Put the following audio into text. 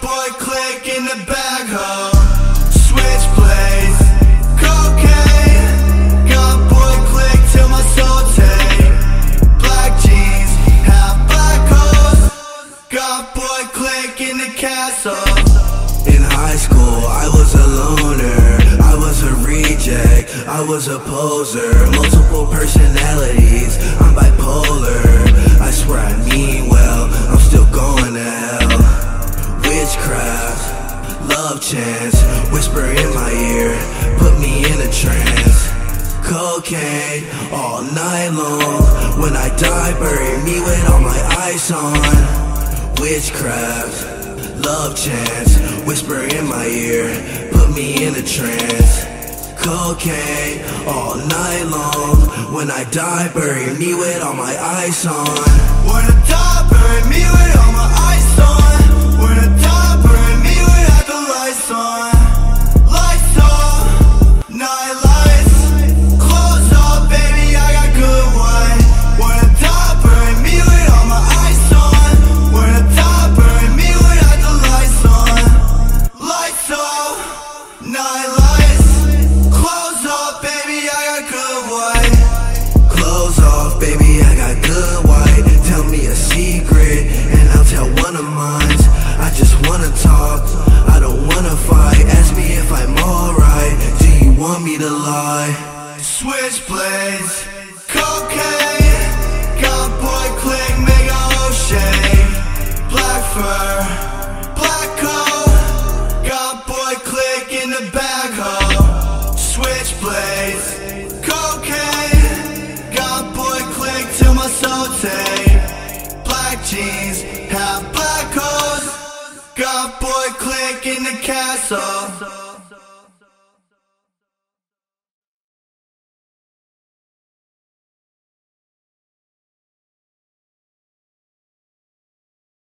boy click in the bag, ho. Switchblades, cocaine. Got boy click till my soul take. Black jeans, half black hoes. Got boy click in the castle. In high school, I was a loner. I was a reject, I was a poser. Multiple personalities, I'm bipolar. I swear I mean well, I'm still going to hell. Witchcraft, love chance, whisper in my ear, put me in a trance. Cocaine, all night long. When I die, bury me with all my ice on. Witchcraft, love chance, whisper in my ear, put me in a trance. Cocaine, all night long. When I die, bury me with all my ice on. When I die, bury me with all my ice on. When I die, bury me without the lights on. Lights off, night lights. Clothes off, baby, I got good wine. When I die, bury me with all my ice on. When I die, bury me without the lights on. Lights off, night lights. Clothes off, baby, I got good white. Clothes off, baby, I got good white. Tell me a secret, and I'll tell one of mine. I just wanna talk, I don't wanna fight. Ask me if I'm alright, do you want me to lie? Switchblades, cocaine. Got boy click, make a whole shake. Black fur, black coat. Got boy click in the bag, ho. Switchblades, cocaine. Got boy click till my soul take. Black jeans, half black hoes. Got boy click in the castle.